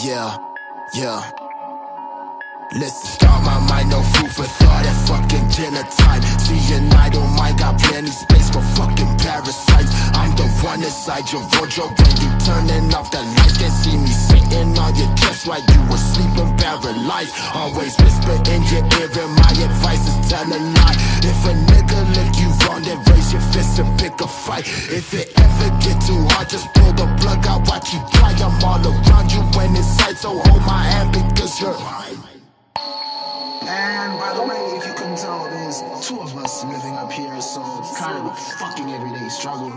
Yeah. Listen, start my mind, no food for thought at fucking dinner time. See an idle mind, got plenty space for fucking parasites. I'm the one inside your wardrobe when you turning off the lights. Can't see me sitting on your chest while you were sleeping paralyzed. Always whisper in your ear and my advice is tell a lie. If a nigga lick you wrong, then raise your fist and pick a fight. If it ever get too hard, just pull the plug out, watch you dry. I'm all around you when it's sight, so hold my hand because you're mine. And by the way, if you couldn't tell, there's two of us living up here, so it's kind of a fucking everyday struggle.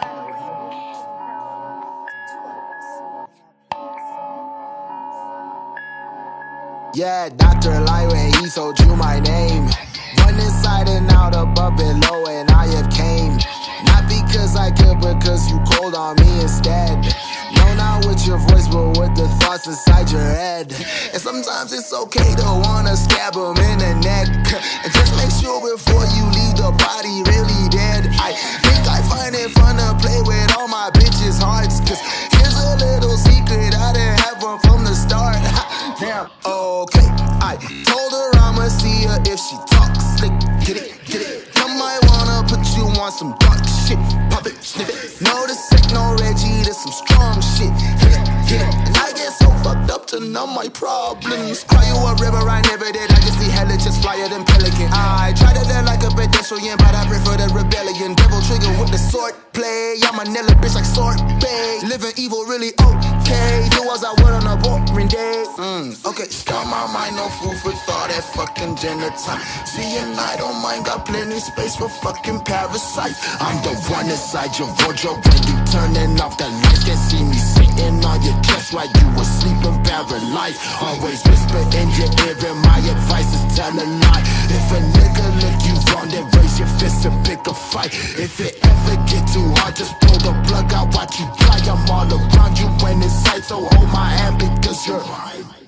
Yeah, Dr. Light when he told you my name. One inside and out, above and below, and I have came. Not because I could, because you called on me instead. No, not with your voice, but with the thoughts inside your head. And sometimes it's okay to wanna stab him in the neck. And just make sure before you leave the body really dead. I think I find it fun to play with all my bitches' hearts. Cause here's a little secret, I didn't have one from the start. Damn, okay, I told her I'ma see her if she talks slick. Get it, get it. I might wanna put you on some dark shit. Pop it, sniff it. No, this ain't no Reggie, this some strong shit. Hit it, hit it. And I get so fucked up to numb my problems. Cry you a river, I never did. I just see hella just flyer than pelican. I try to learn like a pedestrian, but I prefer the rebellion. Devil trigger with the sword play. I'm a Nella bitch like Sword Bay. Living evil really okay. Do as I would on a boring day. Okay, start my mind, no food for thought at fucking dinner time. See and I don't mind, got plenty space for fucking parasites. I'm the one inside your wardrobe when you turning off the lights. Can't see me sitting on your chest while you were sleeping paralyzed. Always whisper in your ear and my advice is tell a lie. If a nigga lick you wrong, then raise your fist and pick a fight. If it ever get too hard, just pull the plug out, watch you dry. I'm all around you when it's sight, so hold my hand because you're mine.